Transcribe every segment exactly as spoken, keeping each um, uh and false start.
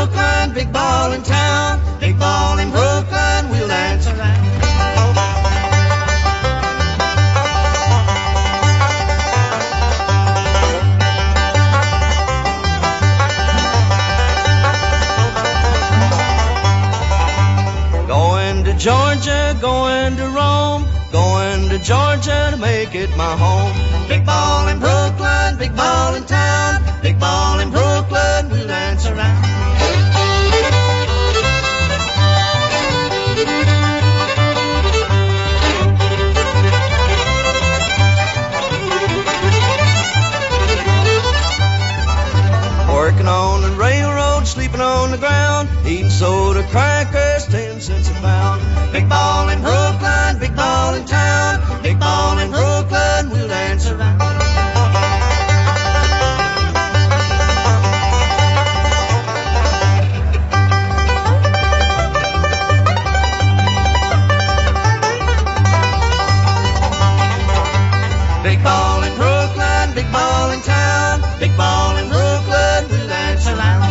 Brooklyn, big ball in town, big ball in Brooklyn, we'll dance around. Going to Georgia, going to Rome, going to Georgia to make it my home. Big ball in Brooklyn, big ball in town, big ball in Brooklyn, we'll dance around. Working on the railroad, sleeping on the ground, eating soda crackers, ten cents a pound. Big ball in Brooklyn, big ball in town, big ball in Brooklyn, we'll dance around. Big ball in Brooklyn, big ball in town, big ball in Brooklyn, we'll dance around.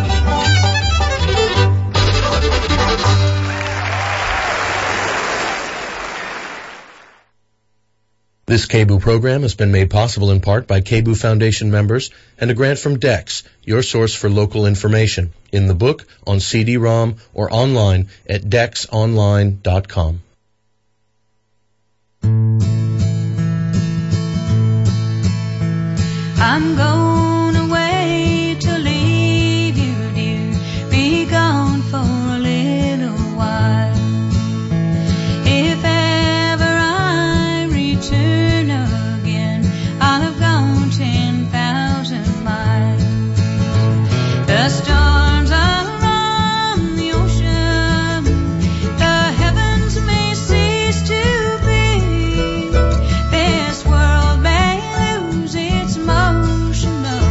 This K B O O program has been made possible in part by K B O O Foundation members and a grant from Dex, your source for local information, in the book, on C D ROM, or online at dex online dot com. I'm going away to leave you, dear, be gone for a little while. If ever I return again, I'll have gone ten thousand miles. The storms are on the ocean, the heavens may cease to be, this world may lose its motion,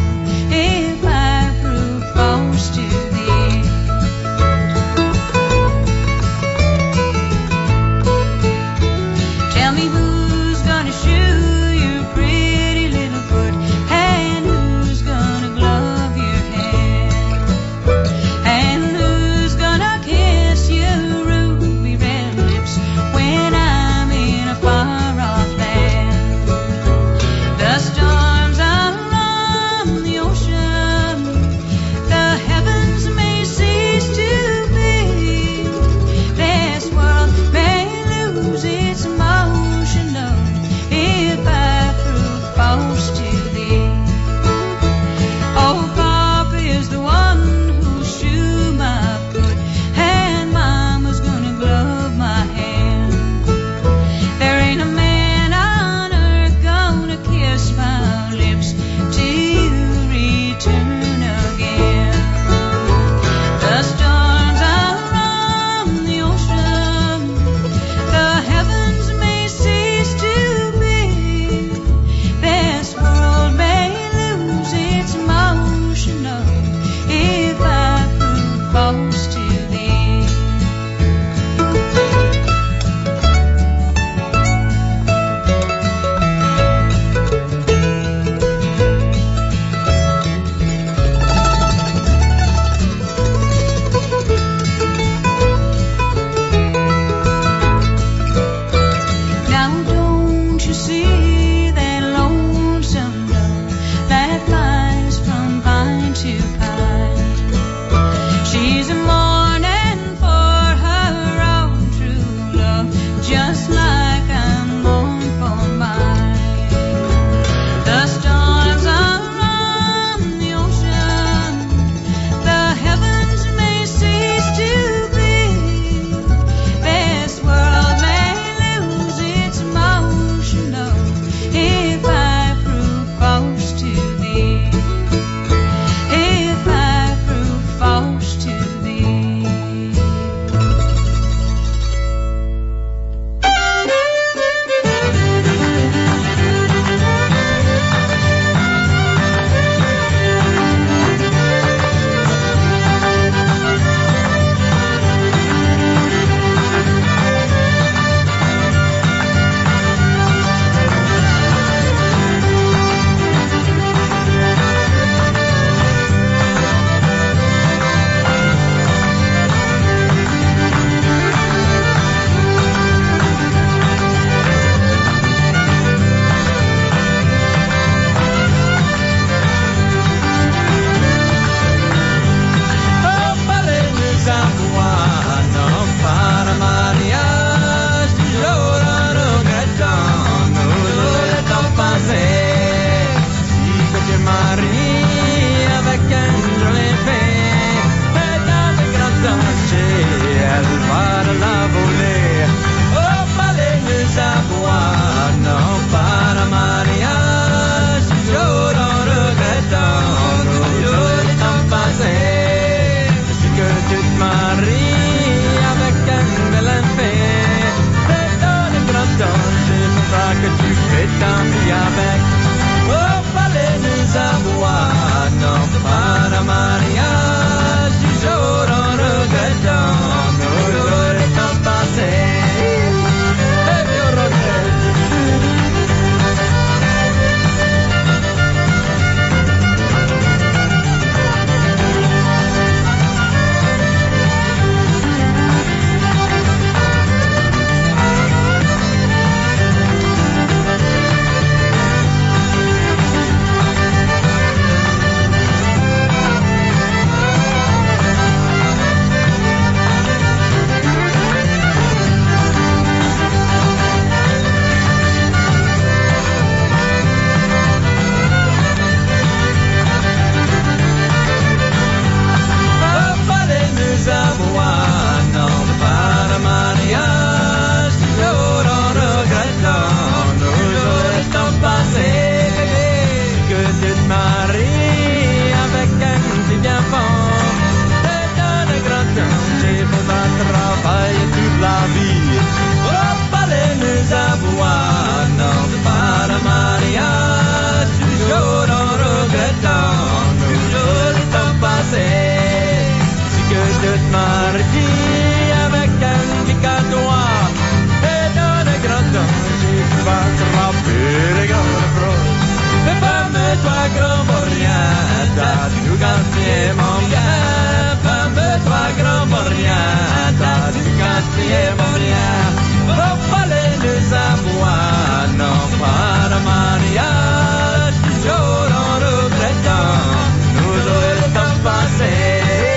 mardi avec un picadoir et dans les grands dangers tu vas attraper les grandes proies. Mais femme-toi grand morien, t'as tout gaspillé mon bien. Femme-toi grand morien, t'as tout gaspillé mon bien. Faut pas les avoir, non pas de mariage, toujours en regrettant, nous aurons le temps passé.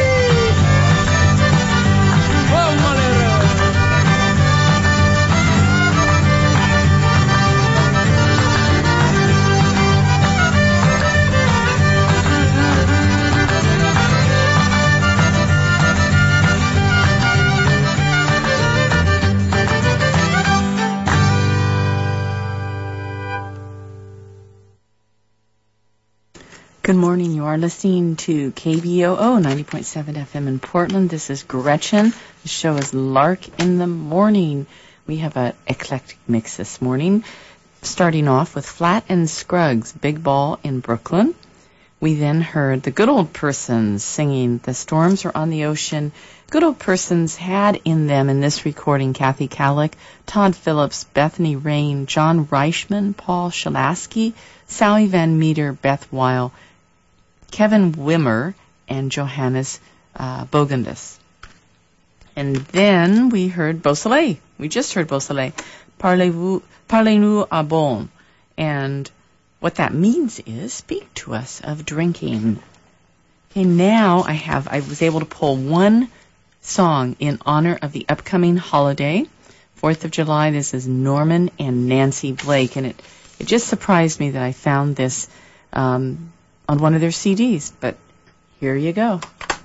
Good morning. You are listening to K B O O ninety point seven F M in Portland. This is Gretchen. The show is Lark in the Morning. We have an eclectic mix this morning, starting off with Flat and Scruggs, Big Ball in Brooklyn. We then heard the Good Old Persons singing The Storms Are on the Ocean. Good Old Persons had in them in this recording Kathy Calick, Todd Phillips, Bethany Rain, John Reichman, Paul Shalasky, Sally Van Meter, Beth Weil, Kevin Wimmer, and Johannes uh, Bogandus. And then we heard Beausoleil. We just heard Beausoleil. Parlez-vous, parlez-nous à bon. And what that means is speak to us of drinking. Okay, now I have, I was able to pull one song in honor of the upcoming holiday, fourth of July. This is Norman and Nancy Blake. And it, it just surprised me that I found this um, on one of their C Ds, but here you go.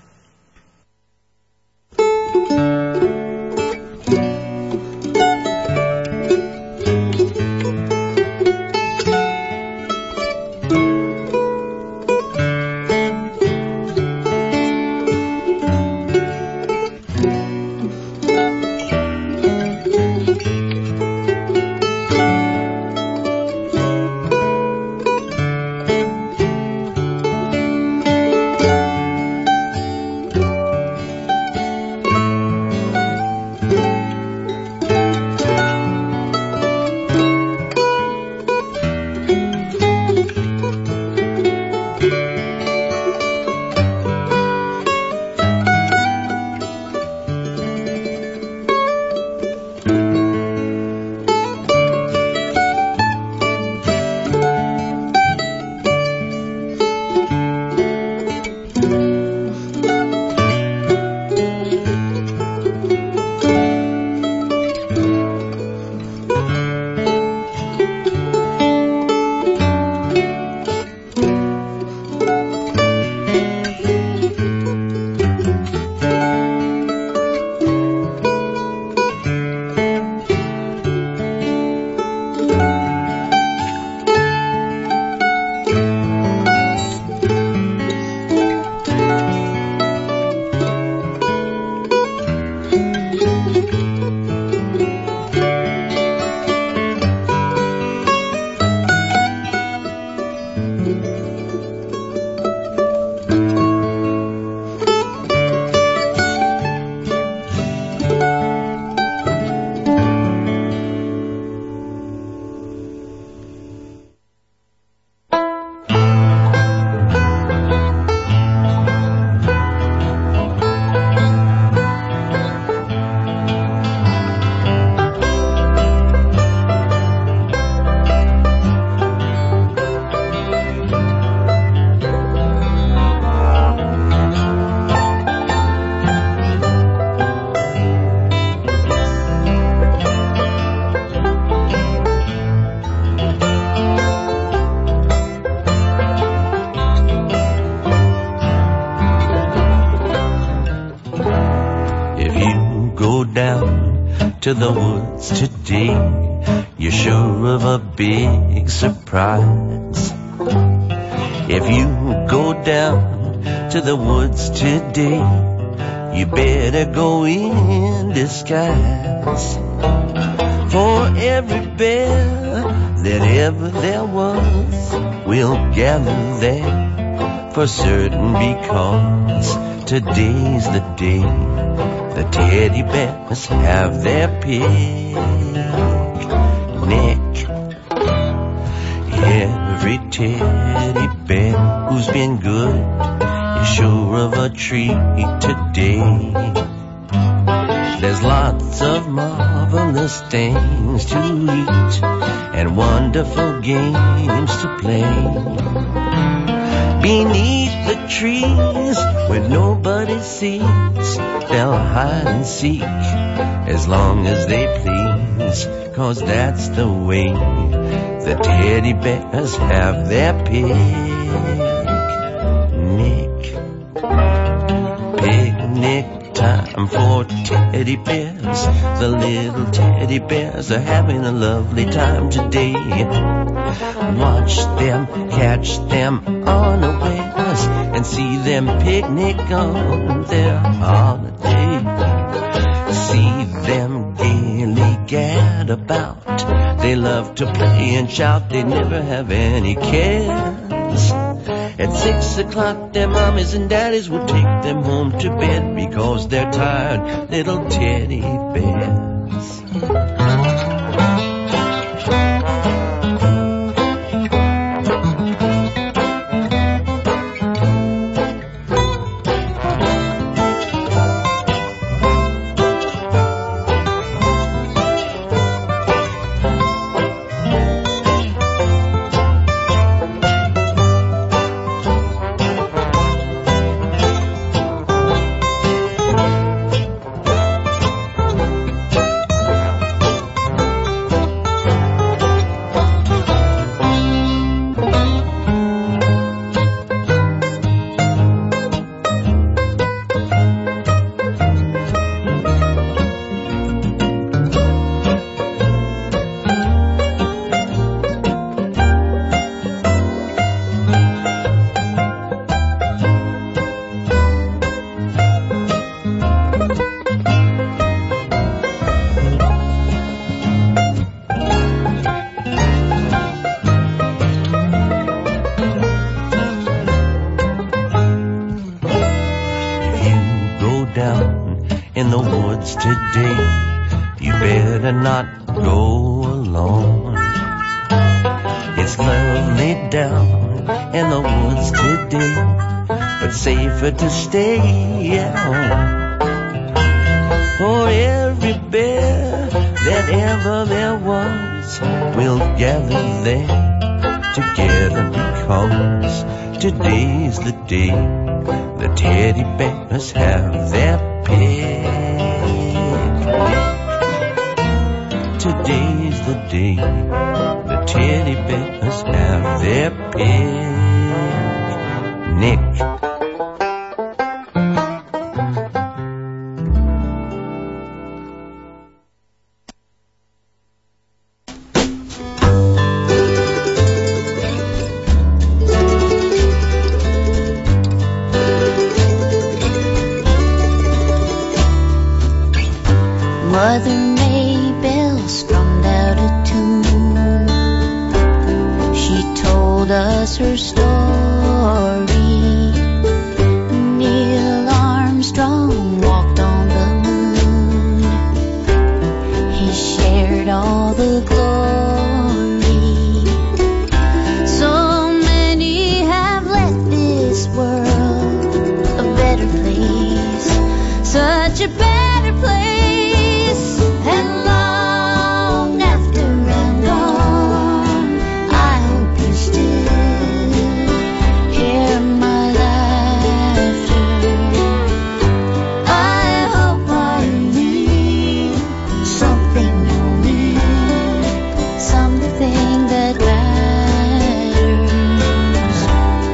To the woods today, you're sure of a big surprise. If you go down to the woods today, you better go in disguise. For every bear that ever there was will gather there for certain, because today's the day the teddy bears have their picnic. Every teddy bear who's been good is sure of a treat today. There's lots of marvelous things to eat and wonderful games to play. Beneath the trees where nobody sees, they'll hide and seek as long as they please, 'cause that's the way the teddy bears have their picnic. Picnic time for teddy bears. The little teddy bears are having a lovely time today. Watch them, catch them unawares, and see them picnic on their holiday. See them gaily gad about. They love to play and shout, they never have any cares. At six o'clock their mommies and daddies will take them home to bed because they're tired little teddy bears. Safer to stay at home. For every bear that ever there was will gather there together, because today's the day the teddy bears have their picnic. Today's the day the teddy bears have their picnic.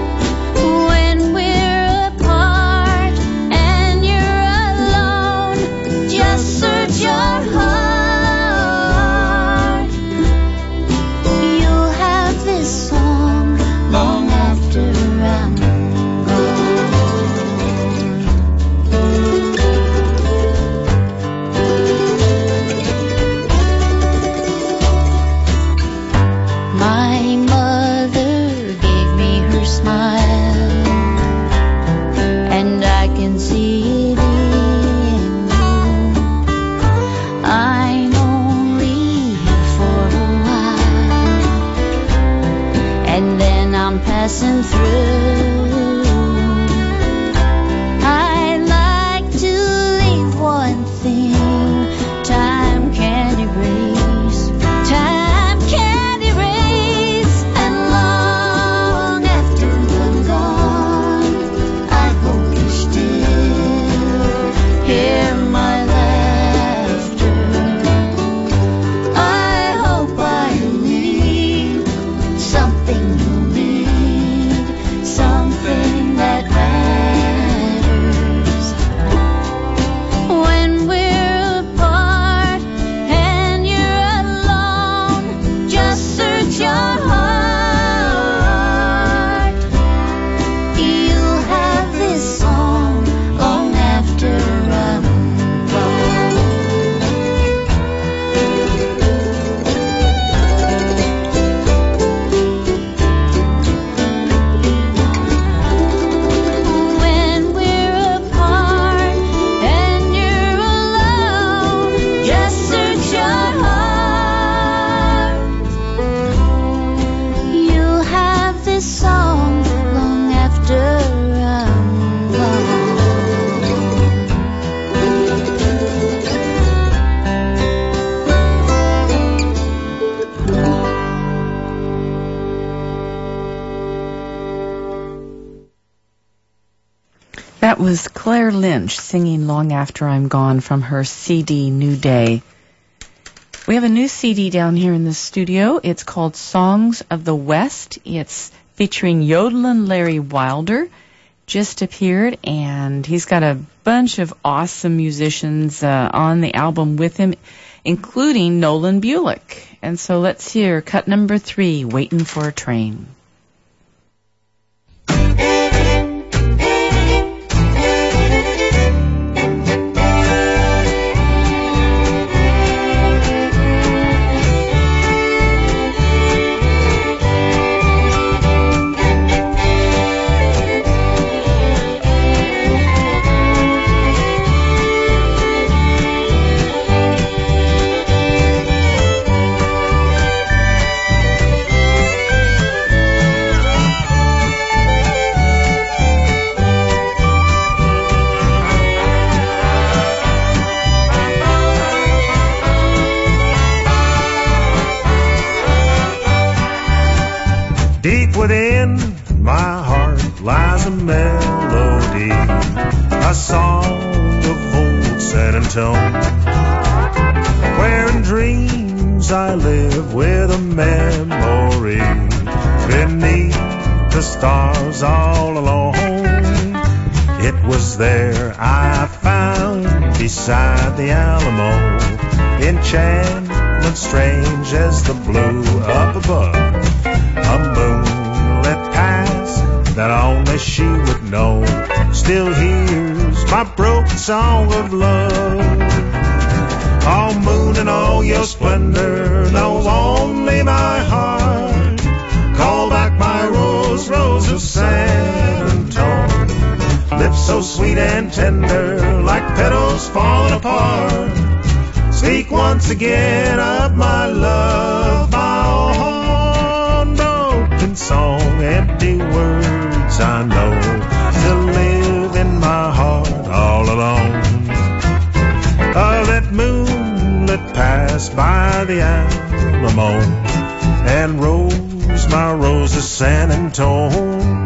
When we're apart and you're alone, was Claire Lynch singing Long After I'm Gone from her C D New Day. We have a new C D down here in the studio. It's called Songs of the West. It's featuring Yodelin' Larry Wilder. Just appeared, and he's got a bunch of awesome musicians uh, on the album with him, including Nolan Bulick. And so let's hear cut number three, Waitin' for a Train. Deep within my heart lies a melody, a song of old San Antonio, where in dreams I live with a memory beneath the stars all alone. It was there I found beside the Alamo enchantment strange as the blue up above. A moonlit past that only she would know still hears my broken song of love. All moon and all your splendor knows only my heart. Call back my rose, rose of San Antonio. Lips so sweet and tender like petals falling apart. Speak once again of my love, my unbroken song, empty words I know to live in my heart all alone. Oh, let moonlit pass by the Alamo and rose my rose of San Antonio.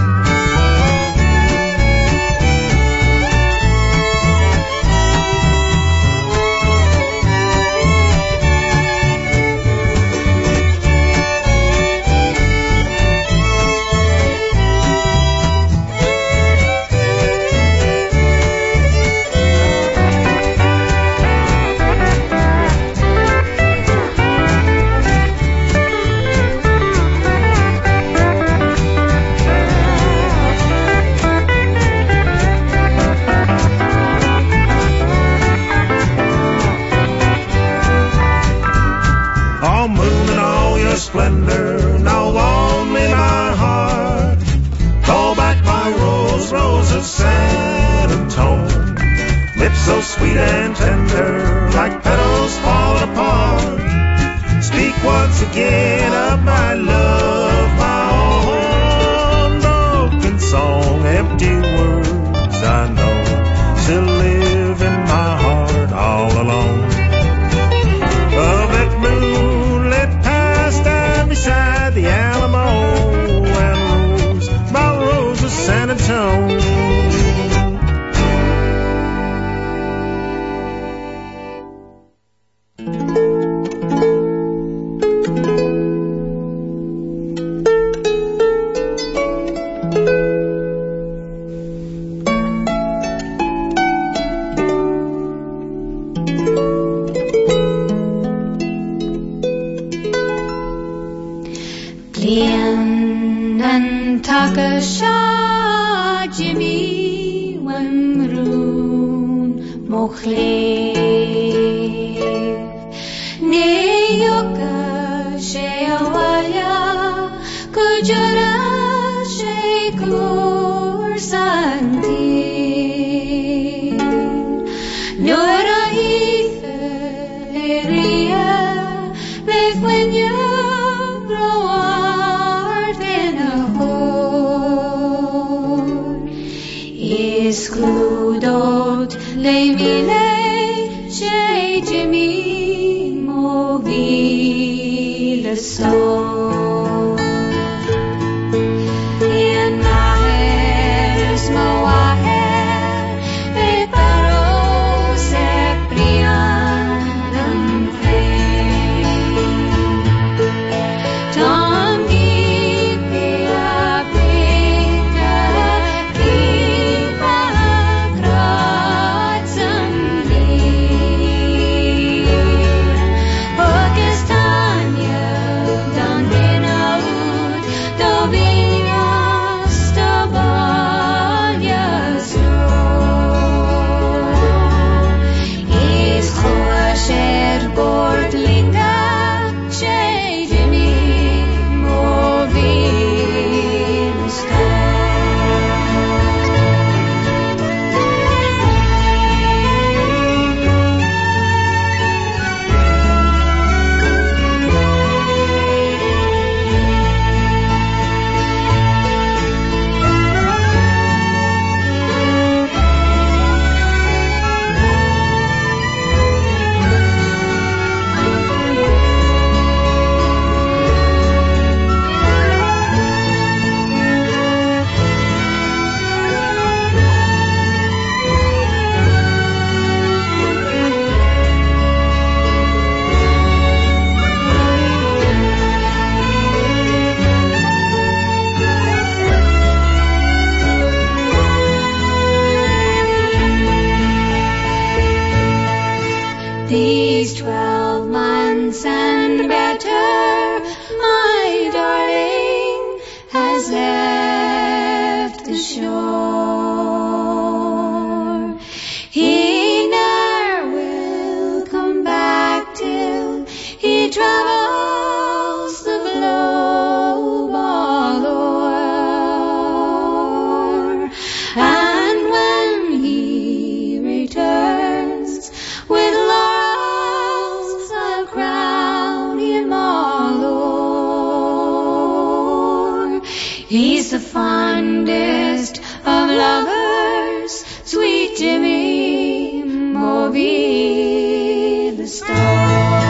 Splendor, no only my heart. Call back my rose, rose of San Antonio. Lips so sweet and tender, like petals falling apart. Speak once again of my love, my unbroken song, empty words I know still live in my heart all alone. Oh, that moonlit beside the Alamo and rose, my rose of San Antonio. Lianan takasha Jimmy Wamrun Mochlev Neyoka Sheawalya Kujara Shekur Santi Nora Ife Leria Lefwenya Escudot le mile che Jimmy movile so in my moahe These twelve months and better, my darling has left the shore. He ne'er will come back till he travels the globe all o'er. And when he returns with laurels, I'll crown him all o'er. He's the fondest of lovers, sweet Jimmy Moby the star.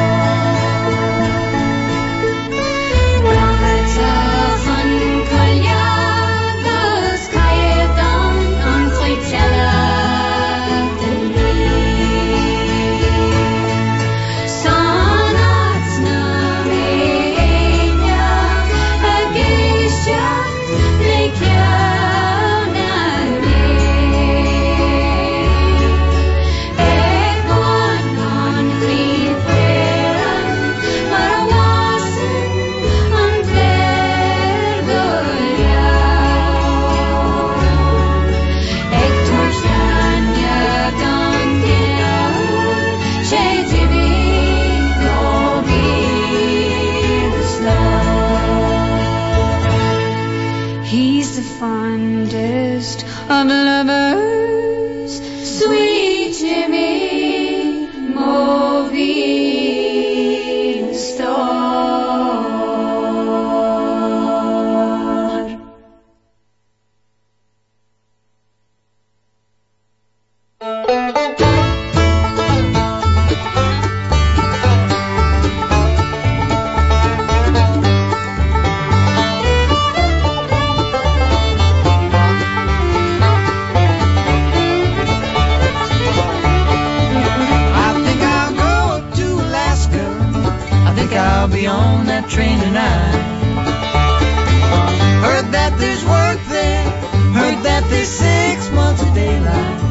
He's the fondest of lovers, sweet Jimmy Moby the star. I'll be on that train tonight. Heard that there's work there, heard that there's six months of daylight.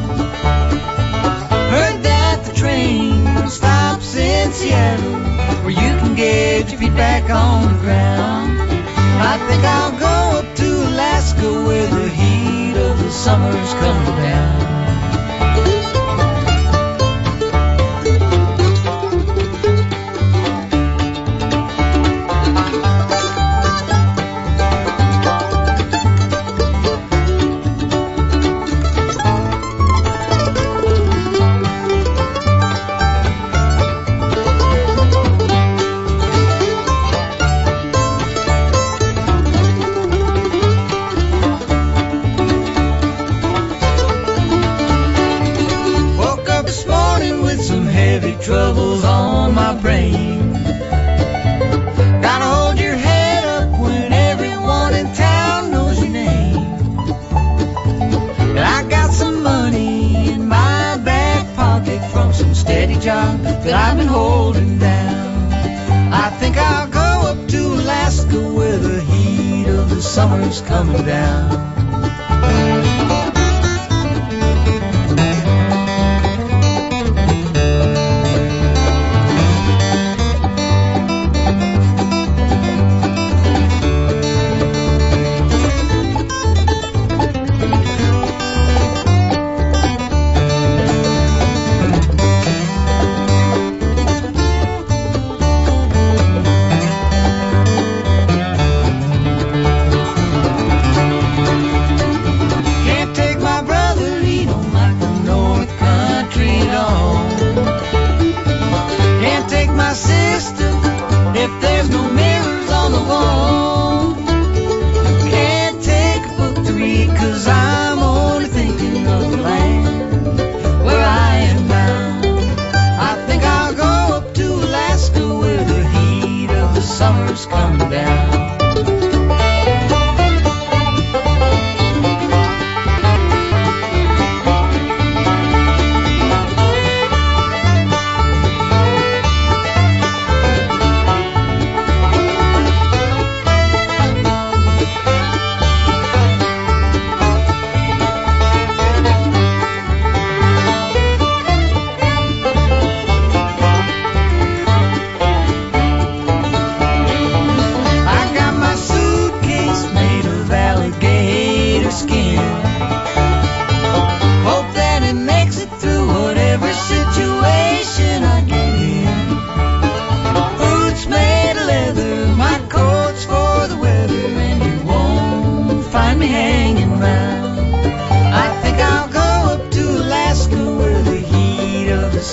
Heard that the train stops in Seattle, where you can get your feet back on the ground. I think I'll go up to Alaska, where the heat of the summer's coming down. Troubles on my brain. Gotta hold your head up when everyone in town knows your name. And I got some money in my back pocket from some steady job that I've been holding down. I think I'll go up to Alaska, where the heat of the summer's coming down.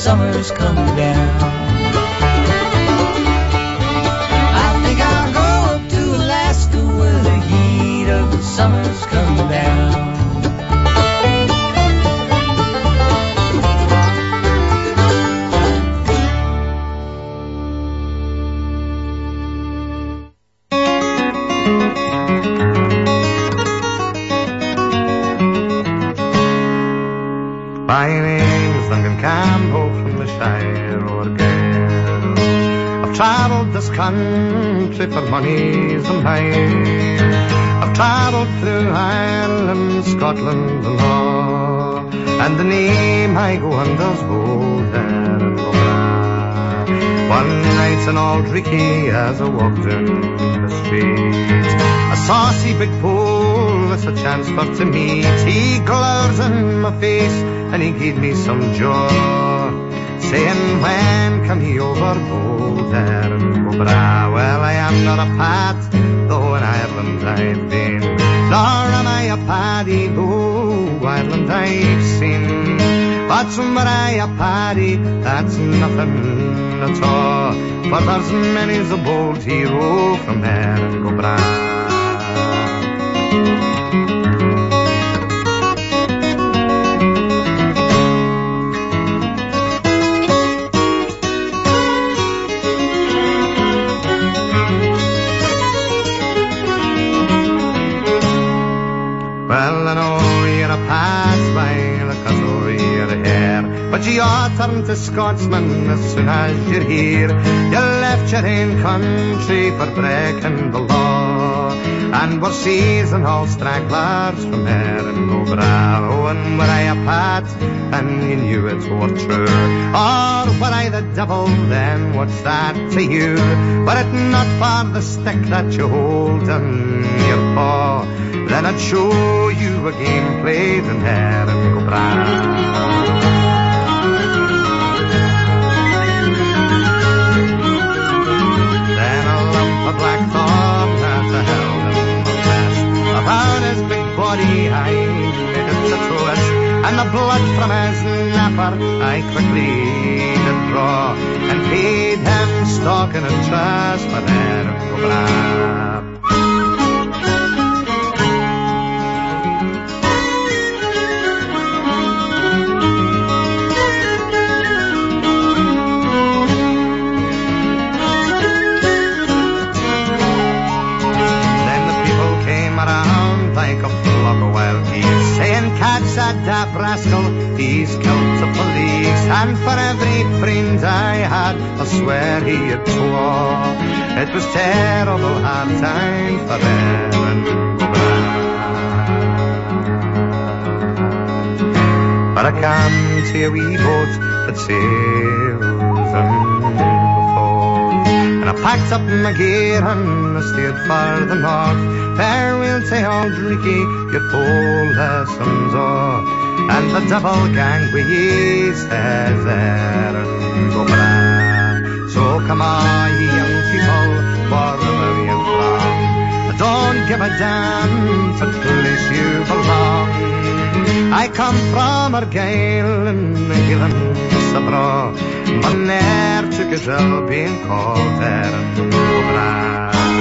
summer's come down. I think I'll go up to Alaska where the heat of the summer's come down. My name's Duncan Campbell from the Shire O'Gale. I've travelled this country for money's and mine. I've travelled through Ireland, Scotland and all, and the name I go under's Boulder and Gobra. One night in Aldrickie as I walked in the street, a saucy big pole with a chance for to meet. He glowers in my face and he gave me some jaw, saying when come he over Boulder and Gobra. Well, I am not a Pat, though in Ireland I've been, nor am I a Paddy, though Ireland I've seen. But were I a Paddy, that's nothing at all, for there's many's a bold hero from there and Gobra. Well, I know you're a pass by the castle you're here, but you ought to turn to Scotsman as soon as you're here. You left your own country for breaking the law, and we're seizing all stragglers from there and Gobra. Oh, and were I a Pat, and you knew it were true, or were I the devil, then what's that to you? Were it not for the stick that you hold in your paw, then I'd show you a game played in there and Gobra. Then a lump of black thorn that I held in my chest, around his big body I made it to twist, and the blood from his napper I quickly did draw, and paid him stock and interest for there and Gobra. Like a flock of wild geese, saying catch that daft rascal, he's killed the police. And for every friend I had, I swear he had swore, it was terrible hard time for them and Gobra. But I come to a wee boat that sails in the fall, and I packed up my gear and I steered for the north. Farewell to Aldrickie, your full lessons are, and the double gang we says there and Gobra. So come on, ye young people, wherever you're from, don't give a damn to the place you belong. I come from Argyll and Gillen-Sabra, but ne'er took a job being called there and Gobra.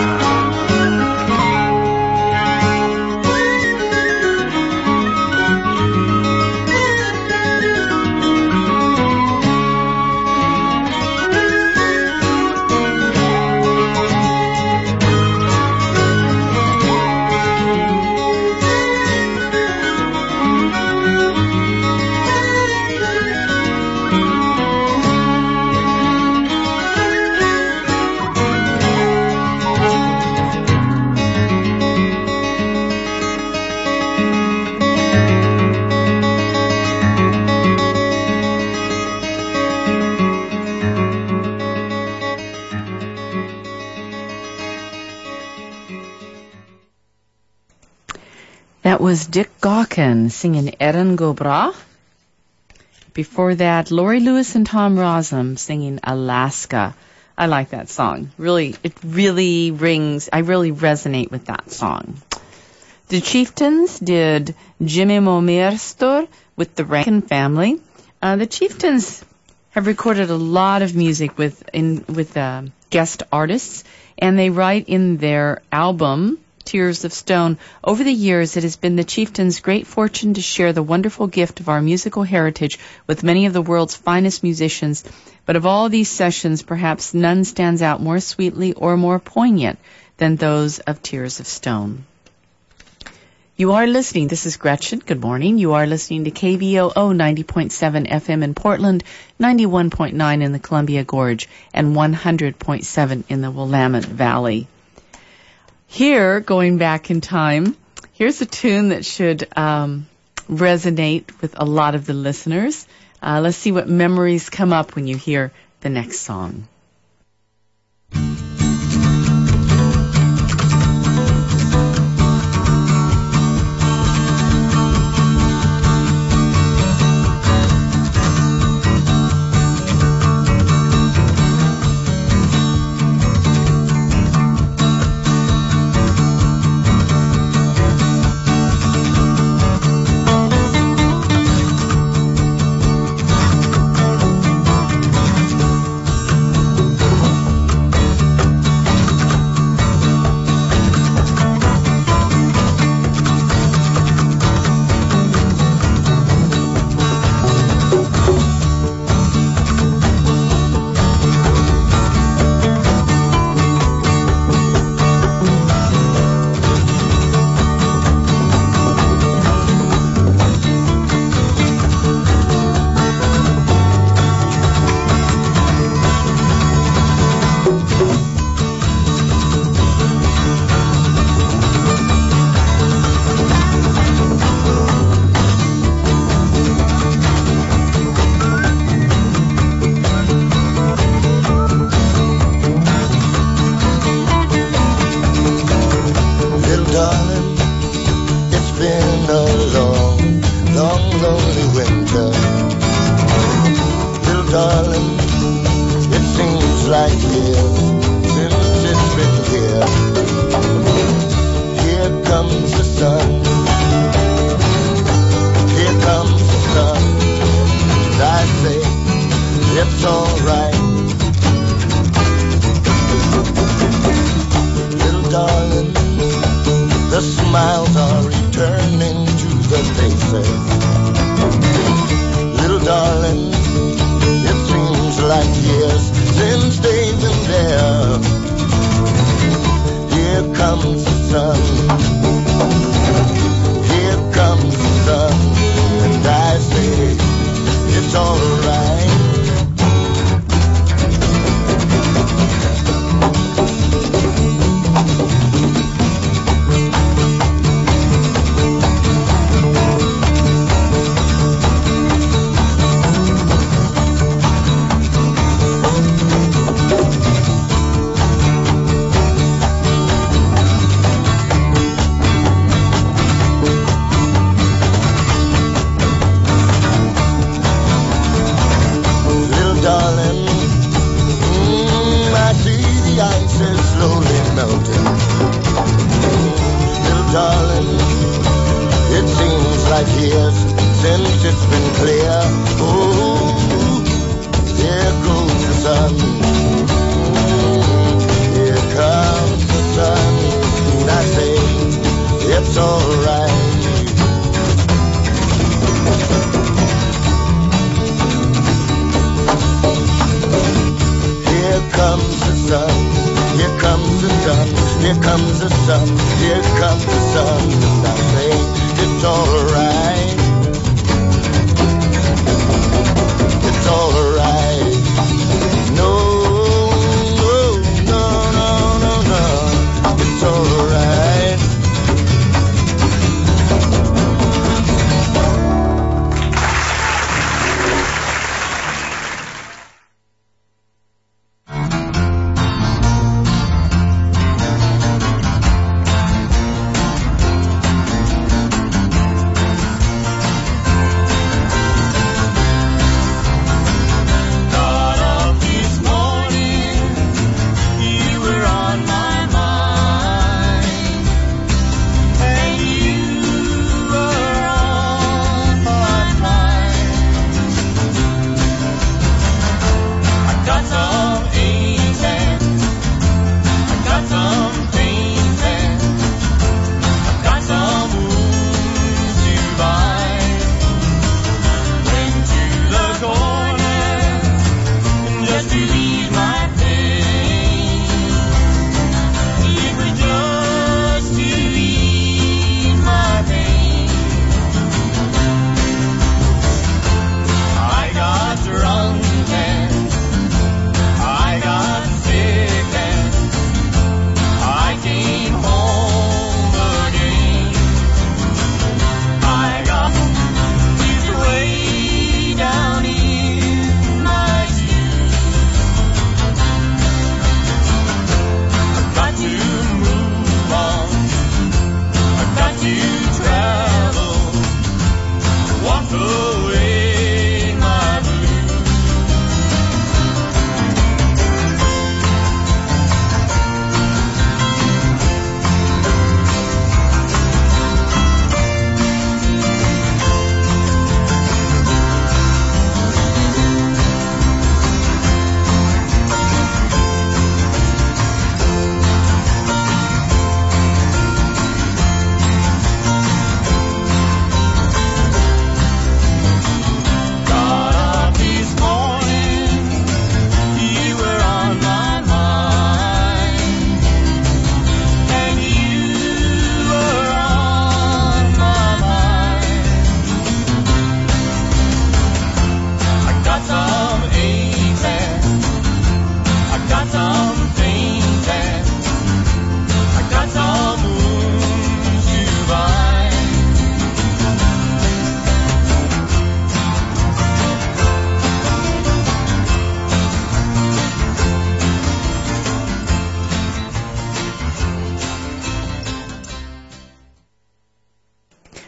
That was Dick Gaughan singing Erin Gobra. Before that, Laurie Lewis and Tom Rossum singing Alaska. I like that song. Really, it really rings, I really resonate with that song. The Chieftains did Jimmy Mo Mearstor with the Rankin family. Uh, the Chieftains have recorded a lot of music with in with uh, guest artists, and they write in their album Tears of Stone, over the years it has been the Chieftains' great fortune to share the wonderful gift of our musical heritage with many of the world's finest musicians, but of all these sessions perhaps none stands out more sweetly or more poignant than those of Tears of Stone. You are listening, this is Gretchen, good morning. You are listening to K B O O ninety point seven F M in Portland, ninety-one point nine in the Columbia Gorge, and one hundred point seven in the Willamette Valley. Here, going back in time, here's a tune that should um, resonate with a lot of the listeners. Uh, let's see what memories come up when you hear the next song.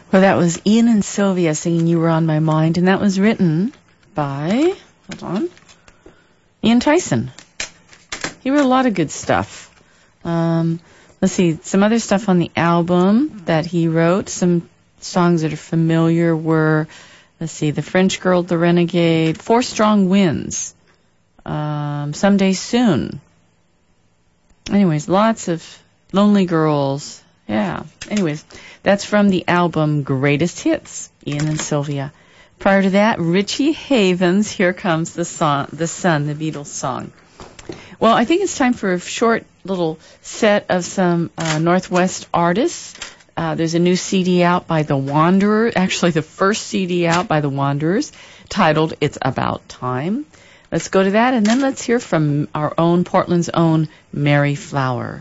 Well, that was Ian and Sylvia singing You Were on My Mind, and that was written by, hold on, Ian Tyson. He wrote a lot of good stuff. Um, let's see, some other stuff on the album that he wrote. Some songs that are familiar were, let's see, The French Girl, The Renegade, Four Strong Winds, um, Someday Soon. Anyways, lots of Lonely Girls. Yeah. Anyways, that's from the album Greatest Hits, Ian and Sylvia. Prior to that, Richie Havens, Here Comes the Song, the Sun, the Beatles song. Well, I think it's time for a short little set of some uh, Northwest artists. Uh, there's a new C D out by The Wanderers, actually the first C D out by The Wanderers, titled It's About Time. Let's go to that, and then let's hear from our own, Portland's own, Mary Flower.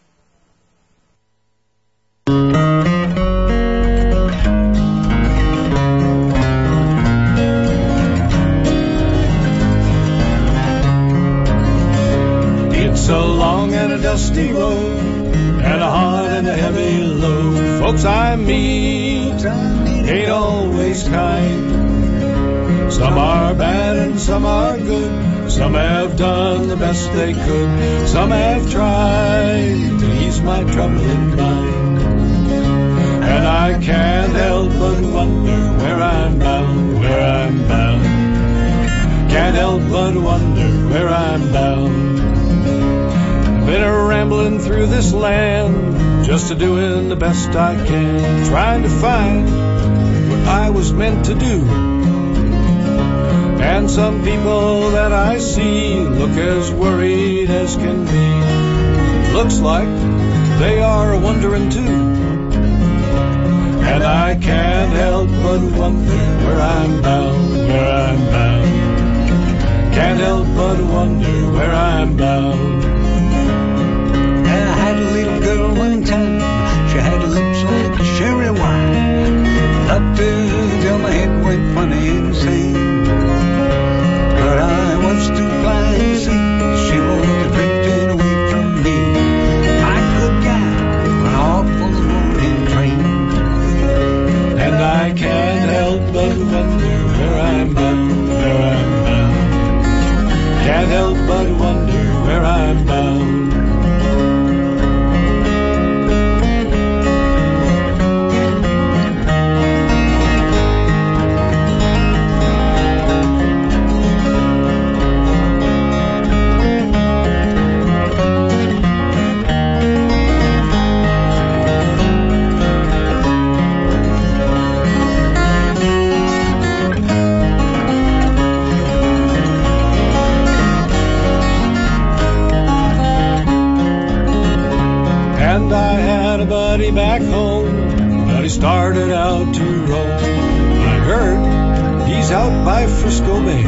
It's a long and a dusty road, and a hard and a heavy load. Folks I meet ain't always kind. Some are bad and some are good. Some have done the best they could. Some have tried to ease my troubling mind. And I can't help but wonder where I'm bound, where I'm bound. Can't help but wonder where I'm bound. I've been a rambling through this land, just a doing the best I can, trying to find what I was meant to do. And some people that I see look as worried as can be. Looks like they are wondering too. And I can't help but wonder where I'm bound, where I'm bound. Can't help but wonder where I'm bound. I had a little girl one time. She had lips like sherry wine. Loved her till my head went funny insane. But I was too blind to see she was drifting away from me. My good guy, an awful morning train. And I can't help but wonder where I'm bound, where I'm bound. Can't help but wonder where I'm bound. And I had a buddy back home, but he started out to roam. I heard he's out by Frisco Bay.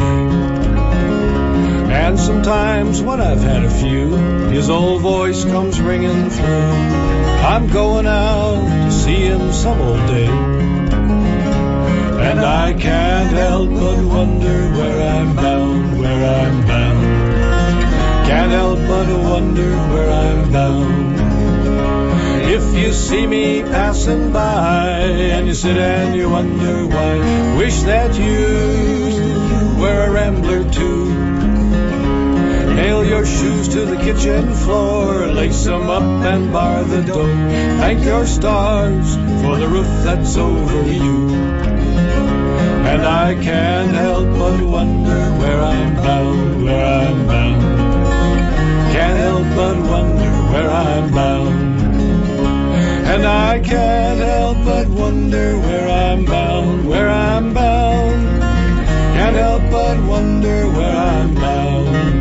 And sometimes when I've had a few, his old voice comes ringing through. I'm going out to see him some old day. And I can't help but wonder where I'm bound, where I'm bound. Can't help but wonder where I'm bound. If you see me passing by and you sit and you wonder why, wish that you were a rambler too. Nail your shoes to the kitchen floor, lace them up and bar the door. Thank your stars for the roof that's over you. And I can't help but wonder where I'm bound, where I'm bound. Can't help but wonder where I'm bound. And I can't help but wonder where I'm bound, where I'm bound. Can't help but wonder where I'm bound.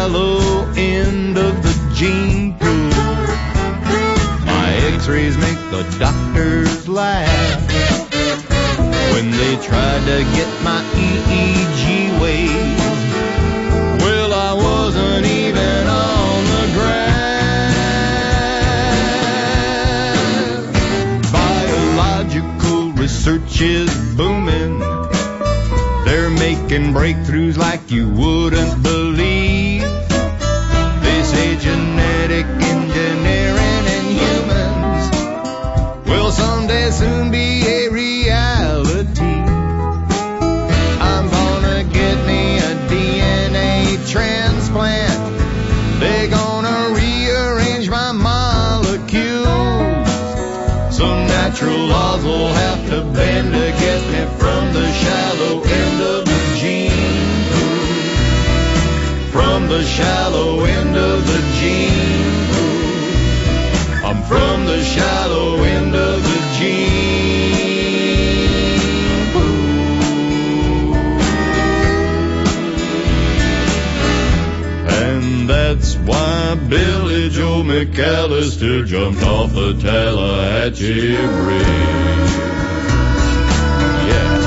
shallow end of the gene pool. My x-rays make the doctors laugh when they tried to get my E E G wave. Well, I wasn't even on the ground. Biological research is booming. They're making breakthroughs like you wouldn't believe. They say genetic engineering in humans will someday soon be a reality. I'm gonna get me a D N A transplant. They're gonna rearrange my molecules. So natural laws will have to bend to get me from the shallow end of the gene pool. From the shallow end of the gene pool. I'm from the shallow end of the gene pool. And that's why Billy Joe McAllister jumped off the Tallahatchie Bridge. Yeah.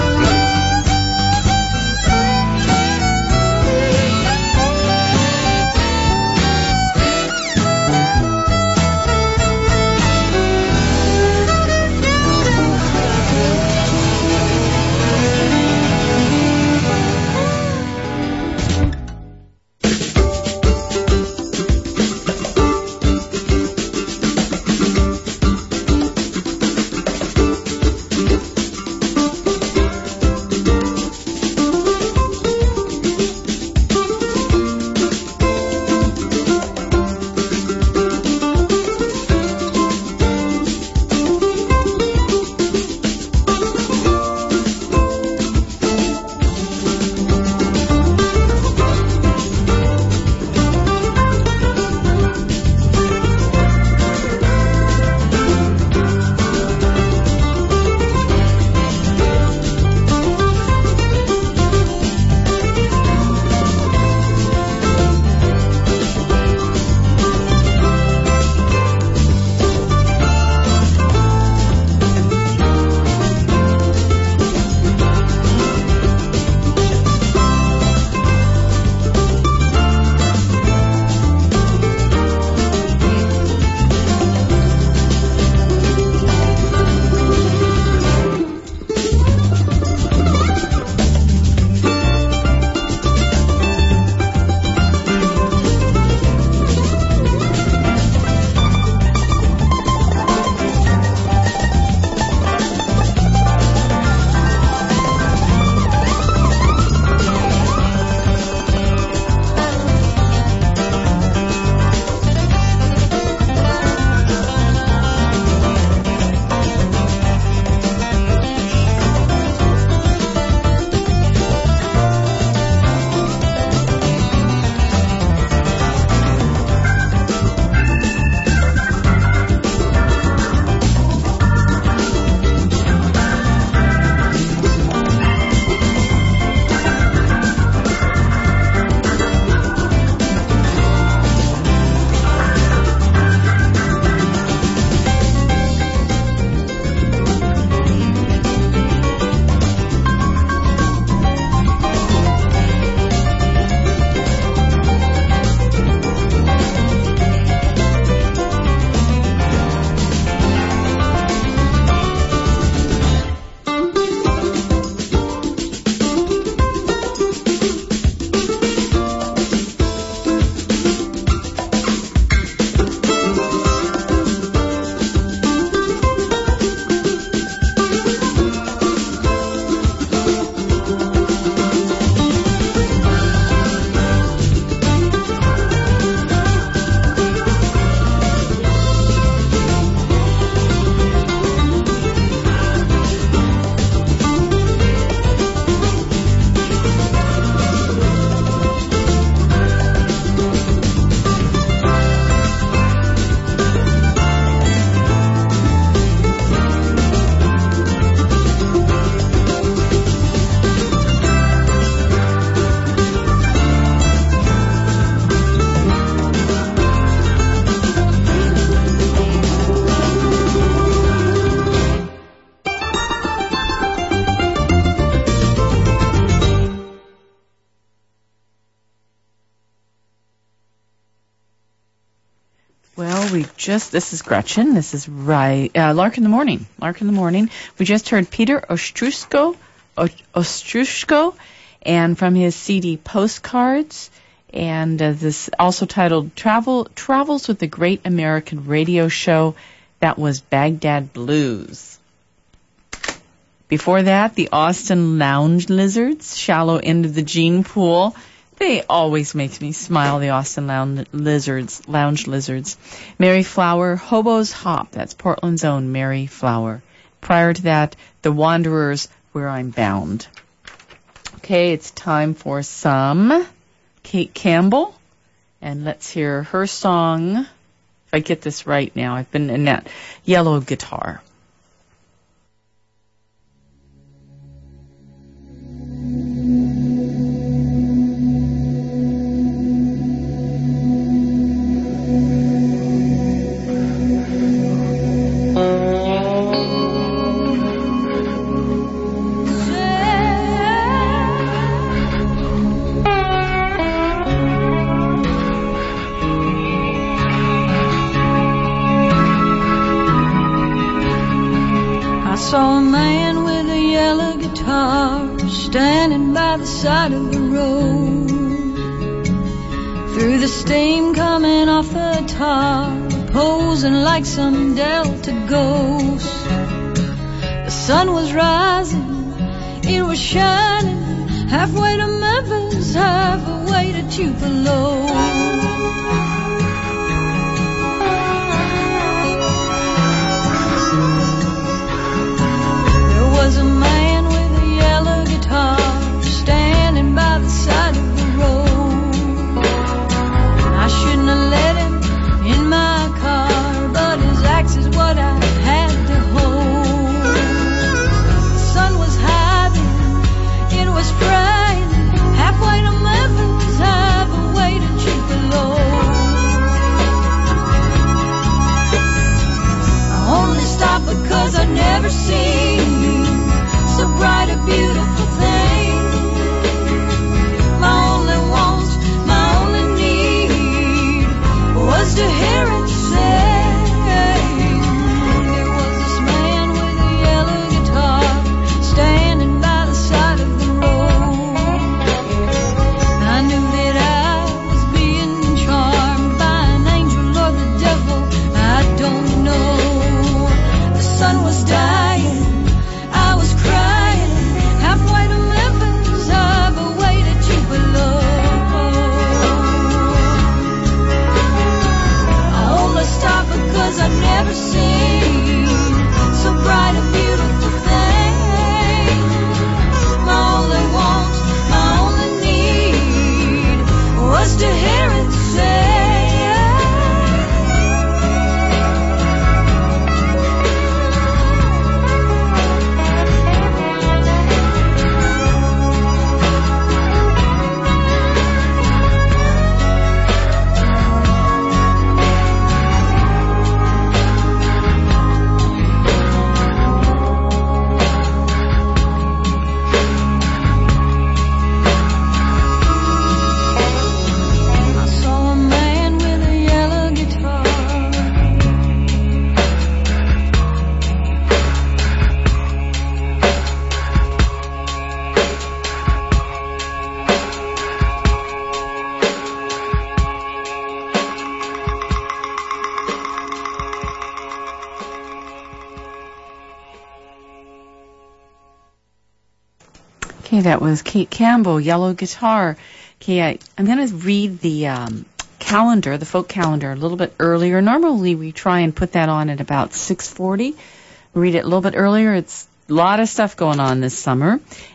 we just, this is Gretchen, this is right, uh, Lark in the Morning, Lark in the Morning. We just heard Peter Ostruszko, Ostruszko, and from his C D Postcards, and uh, this also titled Travel Travels with the Great American Radio Show. That was Baghdad Blues. Before that, the Austin Lounge Lizards, Shallow End of the Gene Pool. They always make me smile, the Austin Lounge Lizards, Lounge Lizards. Mary Flower, Hobo's Hop. That's Portland's own Mary Flower. Prior to that, the Wanderers, Where I'm Bound. Okay, it's time for some Kate Campbell. And let's hear her song. If I get this right now, I've been in that Yellow Guitar. Standing by the side of the road, through the steam coming off the tar, posing like some Delta ghost. The sun was rising, it was shining, halfway to Memphis, halfway to Tupelo. There was a man with a yellow guitar standing by the side of the road. I shouldn't have let him in my car, but his axe is what I had to hold. The sun was high then, it was Friday, halfway to Memphis, halfway to Tupelo. I only stopped because I'd never seen you, so bright a beautiful thing. My only want, my only need was to hear it sing. There was this man with a yellow guitar standing by the side of the road. I knew that I was being charmed by an angel or the devil, I don't know. The sun was dying, I was crying, halfway to Memphis, halfway to Tupelo. I only stopped because I'd never seen so bright a beautiful thing. My only want, my only need was to hear it say. Okay, that was Kate Campbell, Yellow Guitar. Okay, I, I'm going to read the um, calendar, the folk calendar, a little bit earlier. Normally we try and put that on at about six forty. Read it a little bit earlier. It's a lot of stuff going on this summer.